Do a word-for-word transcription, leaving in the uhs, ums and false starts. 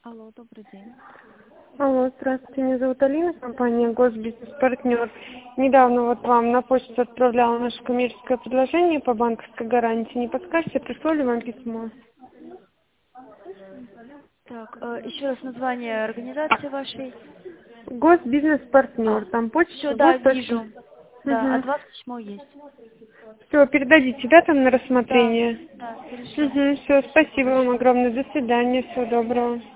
Алло, добрый день. Алло, здравствуйте, меня зовут Алина, компания Госбизнес-партнер. Недавно вот вам на почту отправляла наше коммерческое предложение по банковской гарантии. Не подскажете, пришло ли вам письмо? Так, э, еще раз название организации вашей. Госбизнес-партнер, А, там все, почта да, гос. точка- вижу. Да, Угу. от вас письмо есть. Все, передадите, да, там на Да, рассмотрение? да, перешлю. Угу, все, спасибо вам огромное, до свидания, всего доброго.